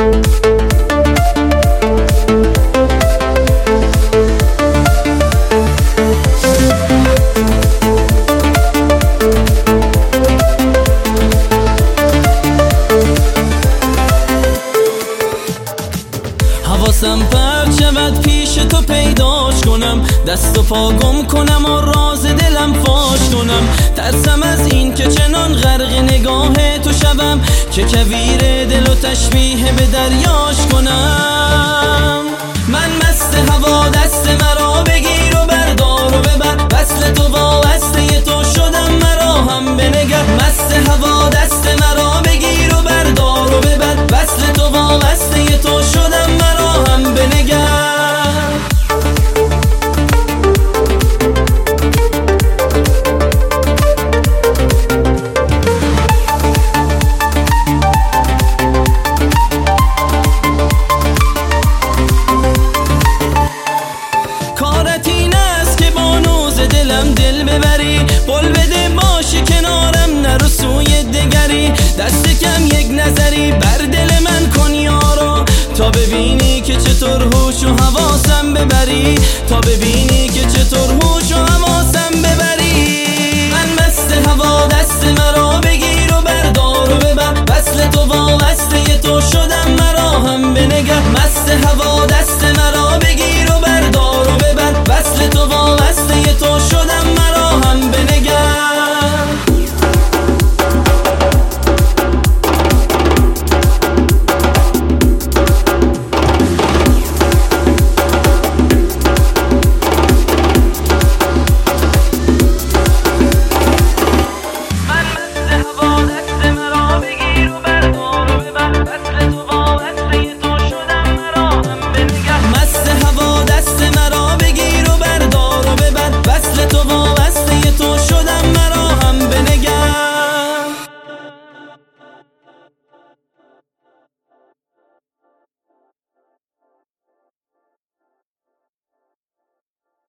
حواسم پرت شود پیش تو پیداش کنم، دست و پا گم کنم و راز دلم فاش کنم. ترسم از این که چنان غرق نگاه تو شوم که کویر دل و تشبیه به دریاش کنم. من مست هوا، دست مرا بگیر و بردار و ببر، وصل تو وابسته تو شدم مرا هم بنگر. مست هوا، دست مرا بگیر و بردار و ببر، وصل تو وابسته تو شدم مرا هم بنگر. کارت این است که با نوز دلم دل ببری، قول بده باشی کنارم نرو سوی دگری. دست کم یک نظری بر دل من کن یارا، تا ببینی که چطور هوش و حواسم ببری، تا ببینی که چطور هوش و